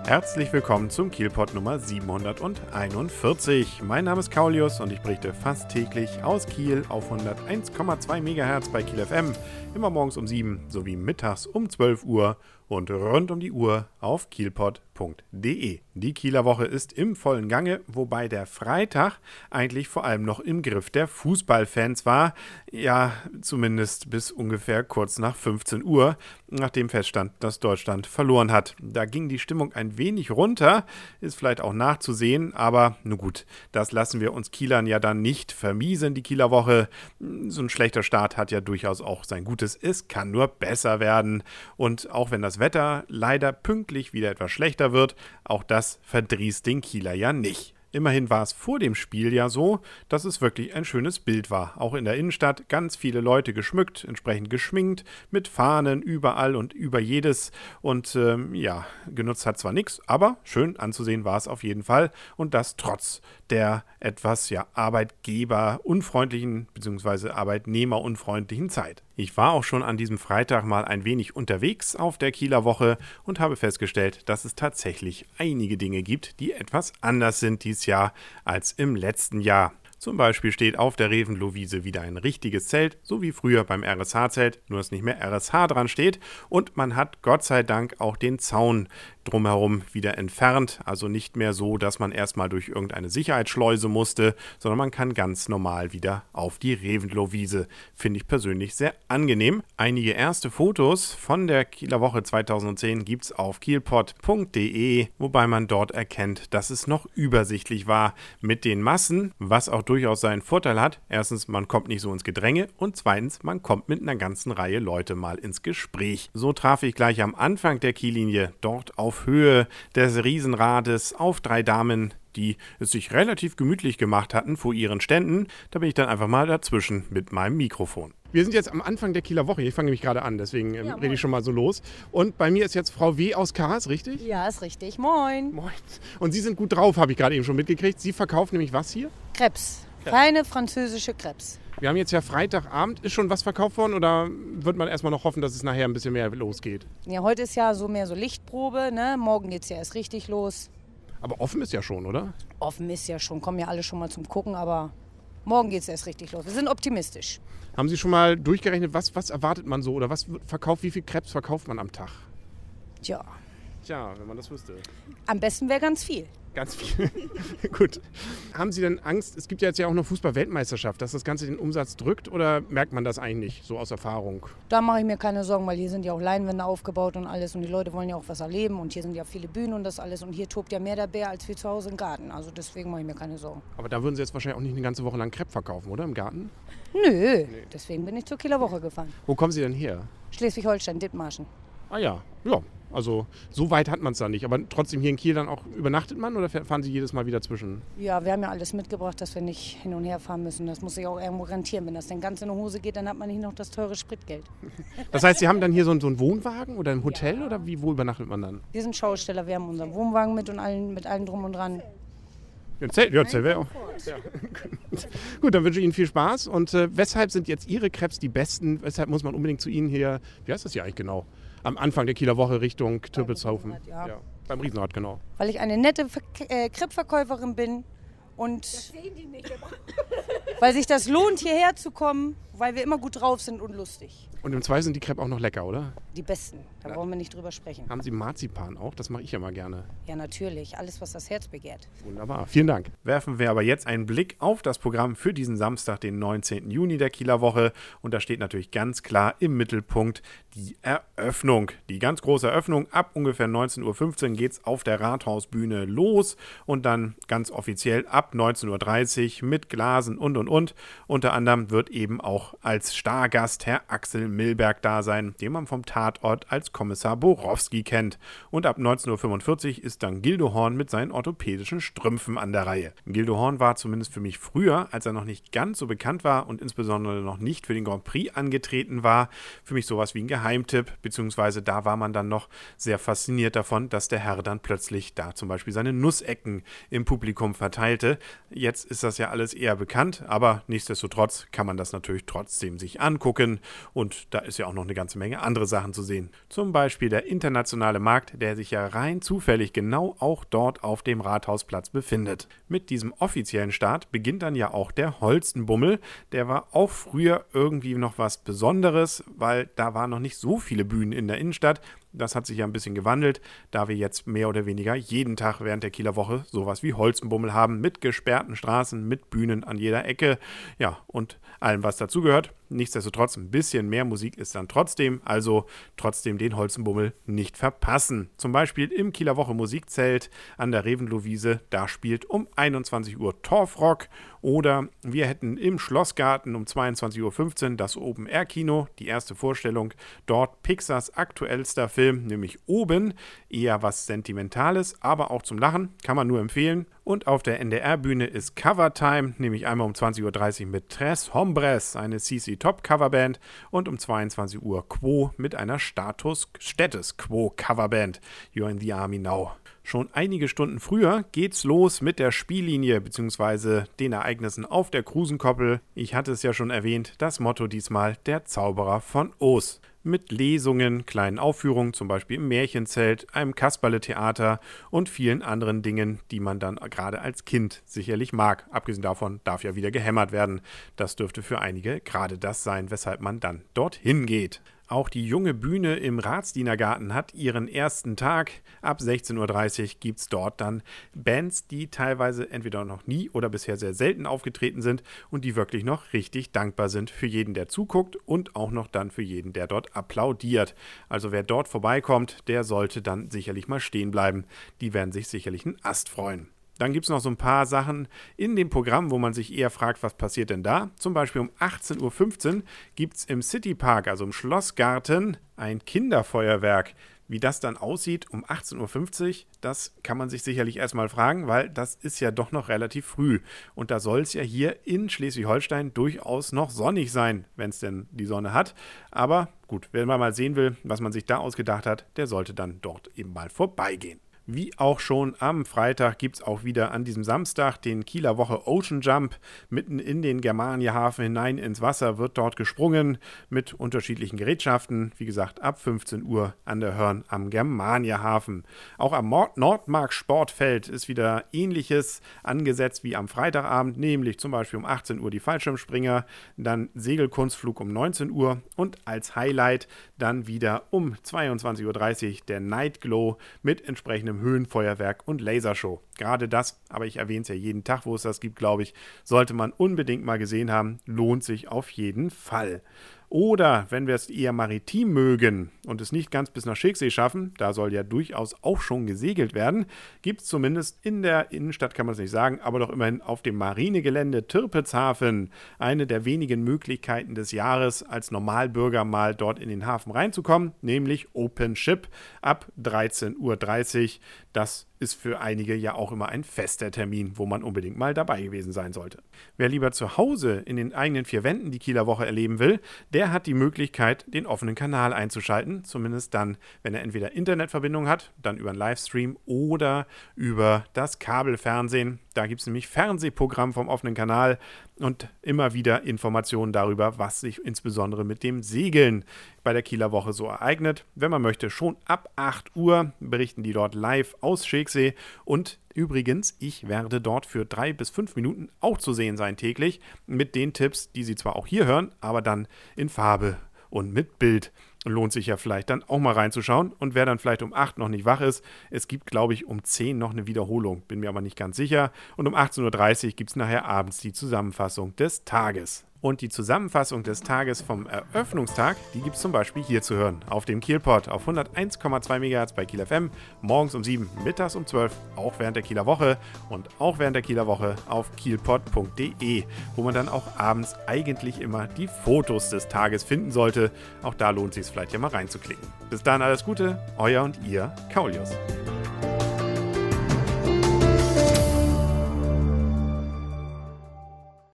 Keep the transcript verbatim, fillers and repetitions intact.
Herzlich willkommen zum Kielpot Nummer siebenhunderteinundvierzig. Mein Name ist Kaulius und ich berichte fast täglich aus Kiel auf hunderteins Komma zwei Megahertz bei Kiel F M, immer morgens um sieben sowie mittags um zwölf Uhr und rund um die Uhr auf kielpot punkt de. Die Kieler Woche ist im vollen Gange, wobei der Freitag eigentlich vor allem noch im Griff der Fußballfans war. Ja, zumindest bis ungefähr kurz nach fünfzehn Uhr, nachdem feststand, dass Deutschland verloren hat. Da ging die Stimmung ein wenig runter, ist vielleicht auch nachzusehen, aber nun gut, das lassen wir uns Kielern ja dann nicht vermiesen, die Kieler Woche. So ein schlechter Start hat ja durchaus auch sein Gutes. Es kann nur besser werden. Und auch wenn das Wetter leider pünktlich wieder etwas schlechter wird, auch das verdrießt den Kieler ja nicht. Immerhin war es vor dem Spiel ja so, dass es wirklich ein schönes Bild war. Auch in der Innenstadt ganz viele Leute geschmückt, entsprechend geschminkt, mit Fahnen überall und über jedes. Und ähm, ja, genutzt hat zwar nichts, aber schön anzusehen war es auf jeden Fall. Und das trotz der etwas ja arbeitgeberunfreundlichen bzw. arbeitnehmerunfreundlichen Zeit. Ich war auch schon an diesem Freitag mal ein wenig unterwegs auf der Kieler Woche und habe festgestellt, dass es tatsächlich einige Dinge gibt, die etwas anders sind dieses Jahr als im letzten Jahr. Zum Beispiel steht auf der Reventlow-Wiese wieder ein richtiges Zelt, so wie früher beim R S H-Zelt, nur dass nicht mehr R S H dran steht. Und man hat Gott sei Dank auch den Zaun drumherum wieder entfernt. Also nicht mehr so, dass man erstmal durch irgendeine Sicherheitsschleuse musste, sondern man kann ganz normal wieder auf die Reventlow-Wiese. Finde ich persönlich sehr angenehm. Einige erste Fotos von der Kieler Woche zweitausendzehn gibt es auf kielpot punkt de, wobei man dort erkennt, dass es noch übersichtlich war mit den Massen, was auch durchaus seinen Vorteil hat. Erstens, man kommt nicht so ins Gedränge und zweitens, man kommt mit einer ganzen Reihe Leute mal ins Gespräch. So traf ich gleich am Anfang der Kiellinie dort auf Höhe des Riesenrades auf drei Damen, die es sich relativ gemütlich gemacht hatten vor ihren Ständen. Da bin ich dann einfach mal dazwischen mit meinem Mikrofon. Wir sind jetzt am Anfang der Kieler Woche. Ich fange nämlich gerade an, deswegen ähm, ja, rede ich schon mal so los. Und bei mir ist jetzt Frau W. aus Kars, richtig? Ja, ist richtig. Moin. Moin. Und Sie sind gut drauf, habe ich gerade eben schon mitgekriegt. Sie verkaufen nämlich was hier? Crepes. Feine französische Crepes. Wir haben jetzt ja Freitagabend. Ist schon was verkauft worden oder wird man erstmal noch hoffen, dass es nachher ein bisschen mehr losgeht? Ja, heute ist ja so mehr so Lichtprobe, ne? Morgen geht es ja erst richtig los. Aber offen ist ja schon, oder? Offen ist ja schon. Kommen ja alle schon mal zum Gucken, aber morgen geht es erst richtig los. Wir sind optimistisch. Haben Sie schon mal durchgerechnet, was, was erwartet man so oder was verkauft, wie viel Crepes verkauft man am Tag? Tja. Tja, wenn man das wüsste. Am besten wäre ganz viel. Ganz viel. Gut. Haben Sie denn Angst, es gibt ja jetzt ja auch eine Fußball-Weltmeisterschaft, dass das Ganze den Umsatz drückt oder merkt man das eigentlich nicht, so aus Erfahrung? Da mache ich mir keine Sorgen, weil hier sind ja auch Leinwände aufgebaut und alles und die Leute wollen ja auch was erleben und hier sind ja viele Bühnen und das alles und hier tobt ja mehr der Bär als wir zu Hause im Garten, also deswegen mache ich mir keine Sorgen. Aber da würden Sie jetzt wahrscheinlich auch nicht eine ganze Woche lang Crepe verkaufen, oder, im Garten? Nö, nee. Deswegen bin ich zur Kieler Woche gefahren. Wo kommen Sie denn her? Schleswig-Holstein, Dithmarschen. Ah ja, ja. Also so weit hat man es da nicht. Aber trotzdem hier in Kiel dann auch übernachtet man oder fahren Sie jedes Mal wieder zwischen? Ja, wir haben ja alles mitgebracht, dass wir nicht hin und her fahren müssen. Das muss sich auch irgendwo rentieren. Wenn das dann ganz in die Hose geht, dann hat man nicht noch das teure Spritgeld. Das heißt, Sie haben dann hier so, so einen Wohnwagen oder ein Hotel ja. Oder wie, wo übernachtet man dann? Wir sind Schausteller, wir haben unseren Wohnwagen mit und allen, mit allem drum und dran. Ja, Zelt, ja, Zelt wäre auch. Ja. Gut, dann wünsche ich Ihnen viel Spaß. Und äh, weshalb sind jetzt Ihre Crepes die besten? Weshalb muss man unbedingt zu Ihnen hier, wie heißt das hier eigentlich genau? Am Anfang der Kieler Woche Richtung Türpelshofen. Ja. Ja, beim Riesenrad, genau. Weil ich eine nette Ver- äh, Crepe-Verkäuferin bin und Das sehen die nicht immer. weil sich das lohnt, hierher zu kommen, weil wir immer gut drauf sind und lustig. Und im Zweifel sind die Crepes auch noch lecker, oder? Die besten, da Ja. wollen wir nicht drüber sprechen. Haben Sie Marzipan auch? Das mache ich ja mal gerne. Ja, natürlich, alles, was das Herz begehrt. Wunderbar, vielen Dank. Werfen wir aber jetzt einen Blick auf das Programm für diesen Samstag, den neunzehnten Juni der Kieler Woche. Und da steht natürlich ganz klar im Mittelpunkt die Eröffnung. Die ganz große Eröffnung. Ab ungefähr neunzehn Uhr fünfzehn geht es auf der Rathausbühne los. Und dann ganz offiziell ab neunzehn Uhr dreißig mit Glasen und und und. Unter anderem wird eben auch als Stargast Herr Axel Milberg da sein, den man vom Tatort als Kommissar Borowski kennt. Und ab neunzehn Uhr fünfundvierzig ist dann Gildo Horn mit seinen orthopädischen Strümpfen an der Reihe. Gildo Horn war zumindest für mich früher, als er noch nicht ganz so bekannt war und insbesondere noch nicht für den Grand Prix angetreten war, für mich sowas wie ein Geheimtipp, beziehungsweise da war man dann noch sehr fasziniert davon, dass der Herr dann plötzlich da zum Beispiel seine Nussecken im Publikum verteilte. Jetzt ist das ja alles eher bekannt, aber nichtsdestotrotz kann man das natürlich trotzdem trotzdem sich angucken. Und da ist ja auch noch eine ganze Menge andere Sachen zu sehen. Zum Beispiel der internationale Markt, der sich ja rein zufällig genau auch dort auf dem Rathausplatz befindet. Mit diesem offiziellen Start beginnt dann ja auch der Holstenbummel. Der war auch früher irgendwie noch was Besonderes, weil da waren noch nicht so viele Bühnen in der Innenstadt. Das hat sich ja ein bisschen gewandelt, da wir jetzt mehr oder weniger jeden Tag während der Kieler Woche sowas wie Holstenbummel haben, mit gesperrten Straßen, mit Bühnen an jeder Ecke, ja, und allem, was dazugehört. Nichtsdestotrotz, ein bisschen mehr Musik ist dann trotzdem, also trotzdem den Holstenbummel nicht verpassen. Zum Beispiel im Kieler Woche Musikzelt an der Revenlohwiese, da spielt um einundzwanzig Uhr Torfrock, oder wir hätten im Schlossgarten um zweiundzwanzig Uhr fünfzehn das Open-Air-Kino, die erste Vorstellung, dort Pixars aktuellster Film, nämlich Oben, eher was Sentimentales, aber auch zum Lachen, kann man nur empfehlen. Und auf der N D R-Bühne ist Covertime, nämlich einmal um zwanzig Uhr dreißig mit Tres Hombres, eine C C Top Coverband, und um zweiundzwanzig Uhr Quo mit einer Status Status Quo Coverband. You're in the Army now. Schon einige Stunden früher geht's los mit der Spiellinie bzw. den Ereignissen auf der Krusenkoppel. Ich hatte es ja schon erwähnt, das Motto diesmal der Zauberer von Oz. Mit Lesungen, kleinen Aufführungen, zum Beispiel im Märchenzelt, einem Kasperle-Theater und vielen anderen Dingen, die man dann gerade als Kind sicherlich mag. Abgesehen davon darf ja wieder gehämmert werden. Das dürfte für einige gerade das sein, weshalb man dann dorthin geht. Auch die junge Bühne im Ratsdienergarten hat ihren ersten Tag. Ab sechzehn Uhr dreißig gibt es dort dann Bands, die teilweise entweder noch nie oder bisher sehr selten aufgetreten sind und die wirklich noch richtig dankbar sind für jeden, der zuguckt und auch noch dann für jeden, der dort applaudiert. Also wer dort vorbeikommt, der sollte dann sicherlich mal stehen bleiben. Die werden sich sicherlich einen Ast freuen. Dann gibt es noch so ein paar Sachen in dem Programm, wo man sich eher fragt, was passiert denn da? Zum Beispiel um achtzehn Uhr fünfzehn gibt es im Citypark, also im Schlossgarten, ein Kinderfeuerwerk. Wie das dann aussieht um achtzehn Uhr fünfzig, das kann man sich sicherlich erstmal fragen, weil das ist ja doch noch relativ früh. Und da soll es ja hier in Schleswig-Holstein durchaus noch sonnig sein, wenn es denn die Sonne hat. Aber gut, wer mal sehen will, was man sich da ausgedacht hat, der sollte dann dort eben mal vorbeigehen. Wie auch schon am Freitag gibt es auch wieder an diesem Samstag den Kieler Woche Ocean Jump. Mitten in den Germaniahafen hinein ins Wasser wird dort gesprungen mit unterschiedlichen Gerätschaften. Wie gesagt, ab fünfzehn Uhr an der Hörn am Germaniahafen. Auch am Nordmark Sportfeld ist wieder Ähnliches angesetzt wie am Freitagabend, nämlich zum Beispiel um achtzehn Uhr die Fallschirmspringer, dann Segelkunstflug um neunzehn Uhr und als Highlight dann wieder um zweiundzwanzig Uhr dreißig der Night Glow mit entsprechendem Höhenfeuerwerk und Lasershow. Gerade das, aber ich erwähne es ja jeden Tag, wo es das gibt, glaube ich, sollte man unbedingt mal gesehen haben. Lohnt sich auf jeden Fall. Oder wenn wir es eher maritim mögen und es nicht ganz bis nach Schicksee schaffen, da soll ja durchaus auch schon gesegelt werden, gibt es zumindest in der Innenstadt, kann man es nicht sagen, aber doch immerhin auf dem Marinegelände Tirpitzhafen eine der wenigen Möglichkeiten des Jahres, als Normalbürger mal dort in den Hafen reinzukommen, nämlich Open Ship ab dreizehn Uhr dreißig. Das ist für einige ja auch immer ein fester Termin, wo man unbedingt mal dabei gewesen sein sollte. Wer lieber zu Hause in den eigenen vier Wänden die Kieler Woche erleben will, der hat die Möglichkeit, den offenen Kanal einzuschalten, zumindest dann, wenn er entweder Internetverbindung hat, dann über einen Livestream oder über das Kabelfernsehen. Da gibt es nämlich Fernsehprogramm vom offenen Kanal und immer wieder Informationen darüber, was sich insbesondere mit dem Segeln bei der Kieler Woche so ereignet. Wenn man möchte, schon ab acht Uhr berichten die dort live aus Schicksee. Und übrigens, ich werde dort für drei bis fünf Minuten auch zu sehen sein täglich mit den Tipps, die Sie zwar auch hier hören, aber dann in Farbe und mit Bild. Lohnt sich ja vielleicht dann auch mal reinzuschauen. Und wer dann vielleicht um acht noch nicht wach ist, es gibt, glaube ich, um zehn noch eine Wiederholung. Bin mir aber nicht ganz sicher. Und um achtzehn Uhr dreißig gibt es nachher abends die Zusammenfassung des Tages. Und die Zusammenfassung des Tages vom Eröffnungstag, die gibt es zum Beispiel hier zu hören. Auf dem Kielpot auf hunderteins Komma zwei Megahertz bei Kiel F M. Morgens um sieben, mittags um zwölf, auch während der Kieler Woche. Und auch während der Kieler Woche auf kielpot punkt de, wo man dann auch abends eigentlich immer die Fotos des Tages finden sollte. Auch da lohnt es sich vielleicht ja mal reinzuklicken. Bis dann alles Gute, euer und ihr Kaulius.